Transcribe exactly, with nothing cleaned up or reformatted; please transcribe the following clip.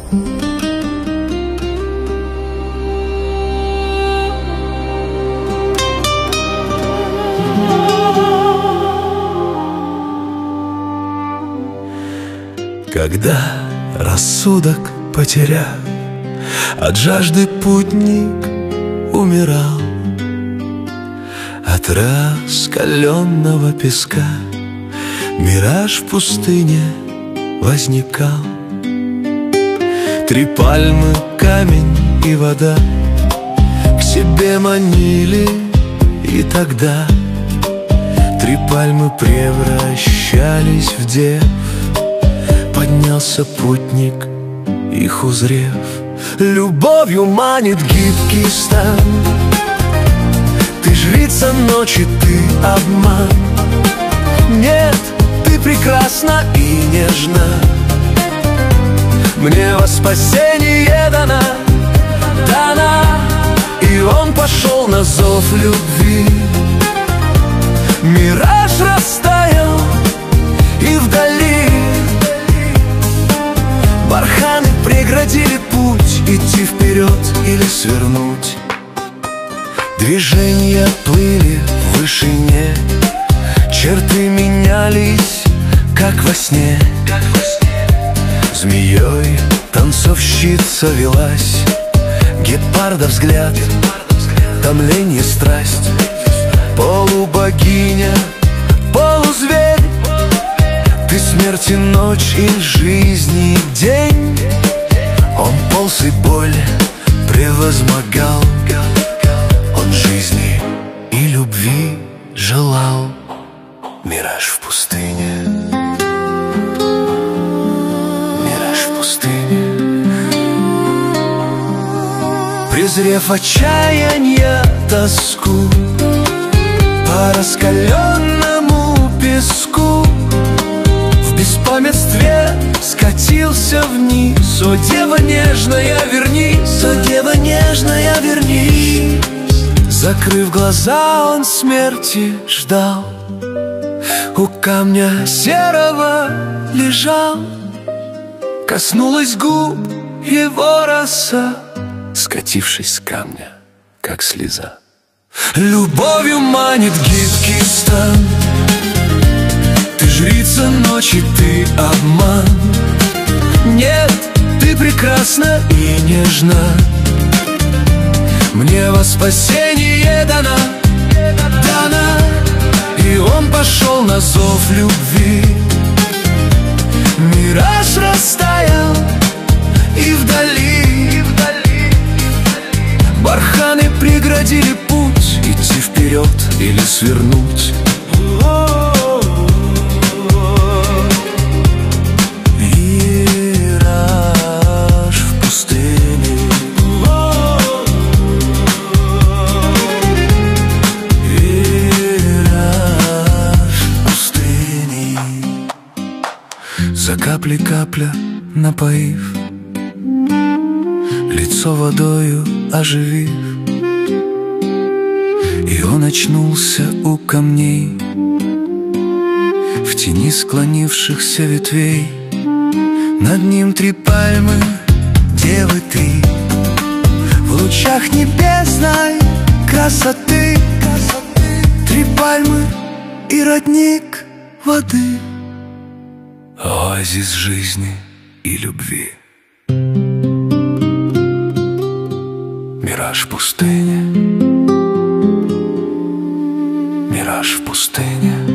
Когда рассудок потерял, от жажды путник умирал, от раскаленного песка мираж в пустыне возникал. Три пальмы, камень и вода к себе манили, и тогда три пальмы превращались в дев. Поднялся путник, их узрев. Любовью манит гибкий стан, ты жрица ночи, ты обман. Нет, ты прекрасна и нежна, мне во спасение дана, дана. И он пошел на зов любви. Мираж растаял, и вдали барханы преградили путь, идти вперед или свернуть. Движения плыли в вышине, черты менялись, как во сне. Змеей танцовщица велась, гепарда взгляд, томление страсть. Полубогиня, полузверь, ты смерть и ночь, и жизни день. Он полз и боль превозмогал, он жизни и любви желал. Мираж в пустыне, мираж в пустыне. Презрев отчаянья тоску, по раскаленному песку в беспамятстве скатился вниз. О, дева нежная, вернись, о, дева нежная, вернись. Закрыв глаза, он смерти ждал, у камня серого лежал. Коснулась губ его роса, скатившись с камня, как слеза. Любовью манит гибкий стан, ты жрица ночи, ты обман. Нет, ты прекрасна и нежна, мне во спасение дана, дана. И он пошел на зов любви. Мираж растаял, и вдали, и вдали барханы преградили путь, идти вперед или свернуть. Мираж в пустыне, мираж в пустыне. За каплей капля напоив, лицо водою оживив, и он очнулся у камней, в тени склонившихся ветвей. Над ним три пальмы, девы ты, в лучах небесной красоты. Три пальмы и родник воды, оазис жизни и любви. Мираж в пустыне, мираж в пустыне.